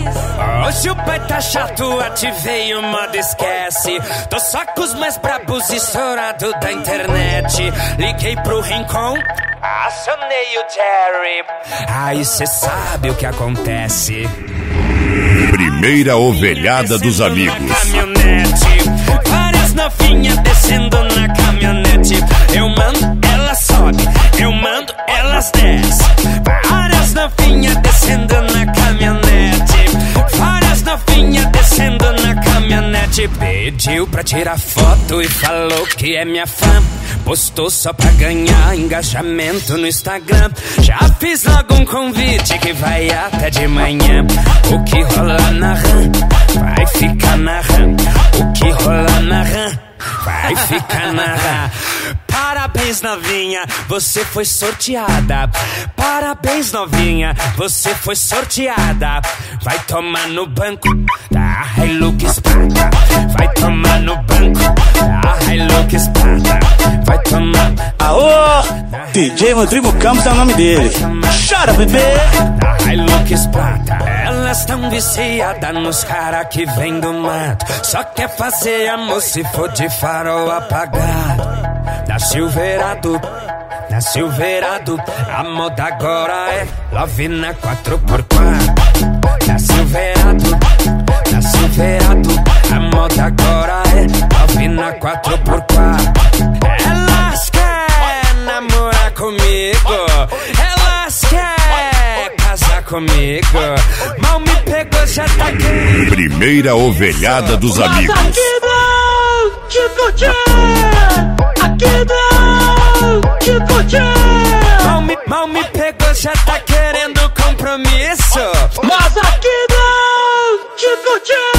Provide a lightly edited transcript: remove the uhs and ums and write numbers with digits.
Hoje o pai tá chato, ativei o modo esquece. Tô só com os mais brabos e estourado da internet. Liguei pro Rincon, acionei o Jerry. Aí cê sabe o que acontece. Primeira ovelhada dos amigos. Várias novinhas descendo na caminhonete. Eu mando, ela sobe. Eu mando, elas descem. Várias novinhas descendo na caminhonete. Várias novinhas descendo na caminhonete. Pediu pra tirar foto e falou que é minha fã. Postou só pra ganhar engajamento no Instagram. Já fiz logo um convite que vai até de manhã. O que rola na RAM vai ficar na RAM. O que rola na RAM vai ficar na RAM. Parabéns, novinha, você foi sorteada. Parabéns, novinha, você foi sorteada. Vai tomar no banco da Hilux Prata. Vai tomar no banco da Hilux Prata. Vai tomar. Aô, DJ Rodrigo Campos é o nome dele. Chora, bebê. Da Hilux Prata. Elas tão viciadas nos cara que vem do mato. Só quer fazer amor se for de farol apagado. Da Silverado, da Silverado, a moda agora é Love na 4x4. Da Silverado, da Silverado, a moda agora é Love na 4x4. Elas querem namorar comigo, elas querem casar comigo. Mal me pegou, já tá aqui. Primeira ovelhada dos amigos. Mas aqui não te curti. Aqui não te curti. Mal me pegou, já tá querendo compromisso. Mas aqui não te curti.